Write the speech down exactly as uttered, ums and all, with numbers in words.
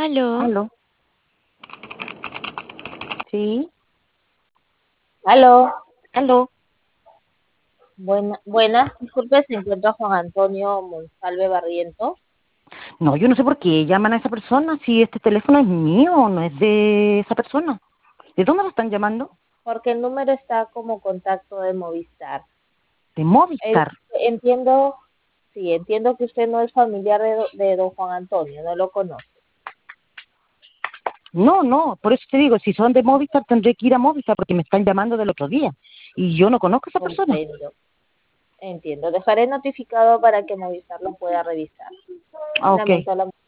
¿Aló? Aló. Sí. Aló, Aló. buena, buenas, disculpe, se encuentra Juan Antonio Monsalve Barriento. No, yo no sé por qué llaman a esa persona si este teléfono es mío, no es de esa persona. ¿De dónde lo están llamando? Porque el número está como contacto de Movistar. De Es- Movistar. entiendo, sí, entiendo que usted no es familiar de, do- de don Juan Antonio, no lo conoce. No, no, por eso te digo, si son de Movistar tendré que ir a Movistar porque me están llamando del otro día. Y yo no conozco a esa persona. Comprendo, entiendo. Dejaré notificado para que Movistar lo pueda revisar. Ah, ok. Lamento la